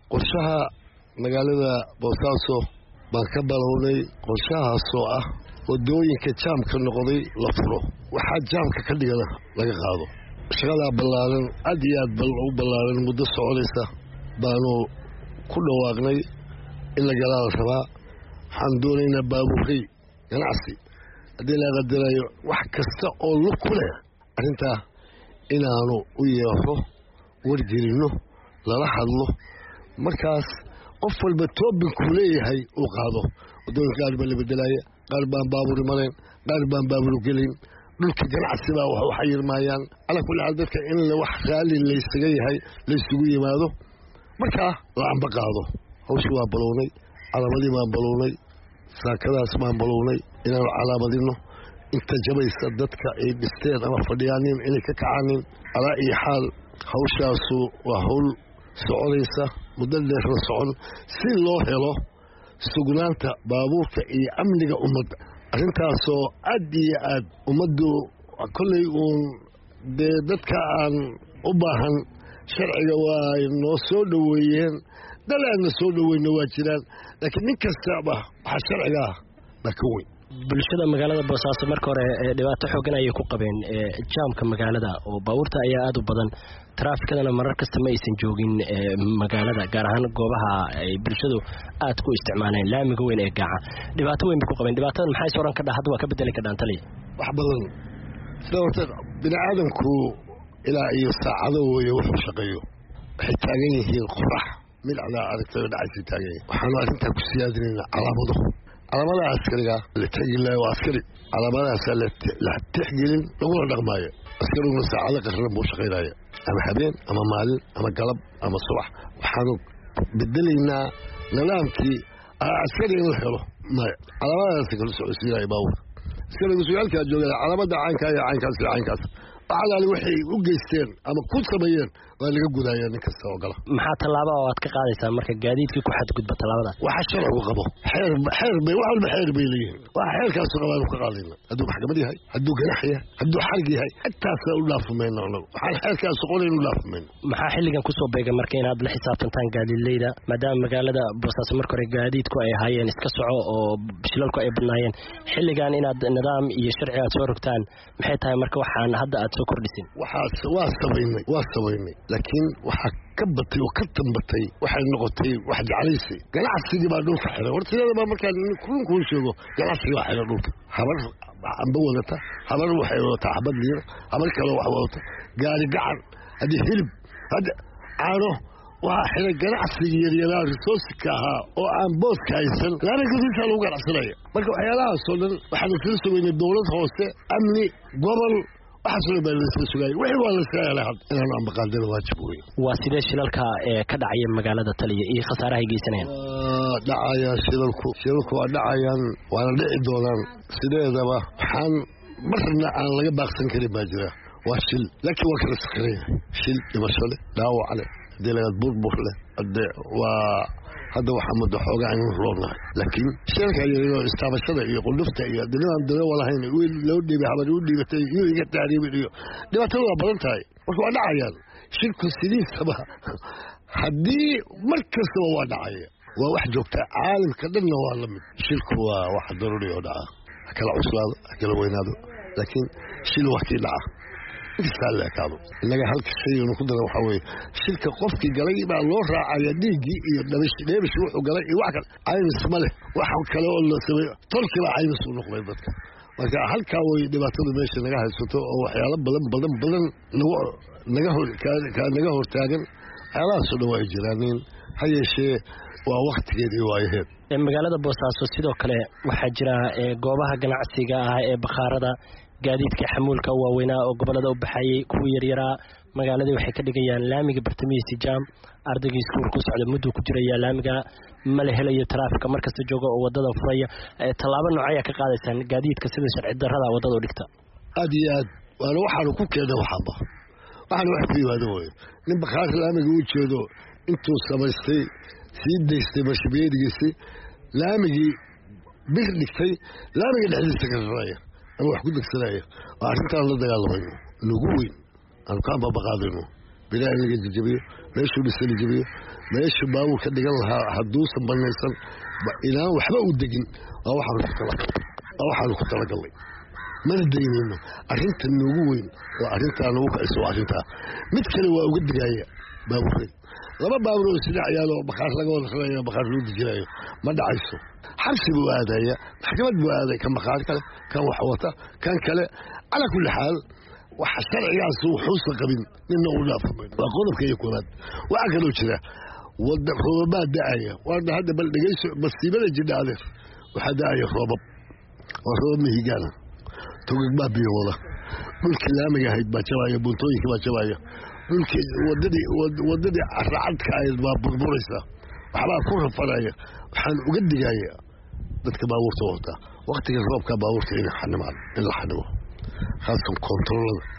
qorshaha magaalada Boosaaso baan ka bilownay qorshahaasoo ah wadooyinka jaamka noqday la furo waxa jaamka ka dhigana laga qaado shaqada ballaaran aad iyo aad u ballaaran muddo soconaysa baanu ku dhawaaqnay in la galaal rabaa waxaan doonaynaa baabuurkay ganacsi haddii la qadarayo wax kasta oo lug ku leh arrintaa inaanu u yeero wargelino lala hadlo markaas qof walba toobinku leeyahay uu qaado wadooyinka qaar baa la bedelaya qaar baan baabuur imaleen qaar baan baabuur gelin dhulka ganacsi baa wax yirmaayaan ala kulli hal dadka in la wax raali laysaga yahay laysugu yimaado markaa la amba qaado hawshu waa balownay calaamadii baan balownay saakadaas baan balownay inaanu calaamadino inta jabaysa dadka ay dhisteen ama fadhiyaanin inay ka kacaanin alaa iyo xaal hawshaasu waa hawl soconaysa muddo dheer la socon si loo helo sugnaanta baabuurka iyo amniga ummadda arrintaasoo aad iyo aad ummaddu kolley uun dee dadka aan u baahan sharciga waa noo soo dhoweeyeen dalaadna soo dhoweyna waa jiraan laakiin nin kastaba waxaa sharciga ah baa ka weyn bulshada magaalada Boosaaso marka hore dhibaato xooggan ay ku qabeen jaamka magaalada oo baabuurta ayaa aad u badan traafikadana marar kasta ma aysan joogin magaalada gaar ahaan goobaha ay bulshadu aad ku isticmaaleen laamiga weyn ee gaaca dhibaato weyn ku qabeen dhibaatada maxay soo ran ka dhaxad waa ka bedeli ka dhaantaliya wax badan sababta bini'aadamku ilaa iyo saacado weeye wuxuu shaqeeyo waxay taagan yihiin qorax mid ala aragtida dhacaysa taagan waxaanu arrintaa ku siyaadinaynaa calaamada askariga la tagilaa waa askari calaamadaas la tixgelin laguna dhaqmaayo askariguna saacado qarran buu shaqaynaya ama habeen ama maalin ama galab ama subax waxaanu bedelaynaa nidaamkii askari in la helo calaamadaas kala socodsiinaya baabuurka askarigu su'aalkaa joogaya calaamada caynkaas waxalaali waxay u geysteen ama ku sameeyeen waa laga gudayaa nin kasta oo gala maxaa tallaabo oo aad ka qaadaysaa marka gaadiidkii ku xadgudba tallaabadaas waxa sharcigu qabo xeer bay wax walba xeer bay leeyihiin waxa xeerkaas qabaanu ka qaadayna hadduu maxkamad yahay hadduu ganax yahay hadduu xarig yahay intaasna u dhaafumayno anagu waxaan xeerkaas qorayn u dhaafumayno maxaa xilligan kusoo beegay marka inaad la xisaabtantaan gaadiidleyda maadaama magaalada Boosaaso marka hore gaadiidku ay hayeen iska soco oo bishilalku ay badnaayeen xilligan inaad nidaam iyo sharci aad soo rogtaan maxay tahay marka waxaan hadda aad soo kordhisin waa sameynay laakiin waxa ka batay oo ka tambatay waxay noqotay wax jacaysi ganacsiga baa dhulka xiray wartiyada baa markaa kulunku sheego ganacsiga waa xiray dhulka habar amba wadata habar waxay wadataa xabad liir habar kale wax wadata gaari gacan hadii hilib hada caano waa xiray ganacsiga yaryaraha resource-ka ahaa oo aan booska haysan laana gudinta lagu ganacsanaya marka waxyaalahaas oo dhan waxaan isla sugaynay dowlad hoose amni gobol waxaasoo baa la sugay wixii waa la saayay had inaan aan baqaadin waajib weyn waa sidee shilalka ka dhacay magaalada Taliya iyo khasaaraha ay geysanayaan dhacaya shilalku waa dhacayaan waana dhici doonaan sideedaba waxaan marna aan laga baaqsan karin baa jira waa shil laakiin waa kala sakray shil dhimasho leh dhaawac leh dilad burbur leh waa hadda waxa muddo xoogaa in roonahay laakiin shirka iyo istaabashada iyo qudufta iyo dinaan dad walahayn loo dhiibay habar u dhiibatay iyo iga taariibiyo dhibaatada waa badan tahay wax waa dhacayaan shirku sidiisaba haddii markasta waa dhacaya waa wax joogta caalamka dhanna waa la mid shirku waa wax daruuri oo dhaca kala cuslaado kala weynaado laakiin shil waqti dhaca isalaakado inaga halka shay uu ku daro waxa weeye shirka qofkii galay baa loo raacaya dhiigii iyo dhabish wuxuu galay iyo wax kale aynis male waxa kale oo la sameeyo tolkii baa aynis u noqday dadka marka halka way dhibaatada meesha naga haysato oo waxyaalo badan naga hortaagan xalaas oo way jiraan hayeeshee waa waqtigeedii waayaheed magaalada Boosaaso sidoo kale waxa jira goobaha ganacsiga ah ee bakhaarada gaadiidka xamuulka waaweynaa oo gobolada u baxayay kuwa yaryara magaalada waxay ka dhigayaan laamiga bartamihiisa jaam ardayga iskuul ku socda muddo ku jiraya laamiga ma la helayo traafika markasta jooga oo wadada furaya talaabo noocaya ka qaadaysan gaadiidka sida sharci darrada wadada u dhigta aad iyo aad waana waxaan ku keenay waxaan wax ku yimaado way nin bakhaar laamiga u jeedo intuu samaystay sii deystay mashbeedigiisa laamigii bir dhigtay laamiga dhexdiisa ka raraya ama wax ku degsanaya waa arrintaan la dagaalamayno nagu weyn aan ka baqaadino bilaa laga jabiyo meeshuu dhisay jabiyo meesha baawur ka dhigan lahaa hadduusan banaysan inaan waxba u degin waxaanu ku talagalnay mana daynayno arrinta noogu weyn waa arrintaa nagu kacisa waa arrintaa mid kale waa uga digaya baawurray laba baawur oo isdhacayaaloo bakhaar laga wada raraya bakhaar loo dejinayo ma dhacayso xabsi buu aadaya maxkamad buu aaday kan bakhaar kale kan wax wata kan kale calaa kulli xaal waxa sharcigaas wuxuusan qabin nina u dhaafamay waa qodobka iyo koobaad waxaa kaloo jira wada roobabaa da'aya waana hadda bal dhegayso masiibada jidha adeer waxaa da'aya roobab waa roobab mihigaana togag baa biyo wada dhulkii laamiga ahayd baa jabaya buuntooyinka baa jabaya dhulkii wadadii caracadka ahayd baa burburaysa waxbaa ku rafanaya waxaan uga digaya dadka baabuurta wata waqtiga roobka baabuurta in la xanimo khaasan kontaroolada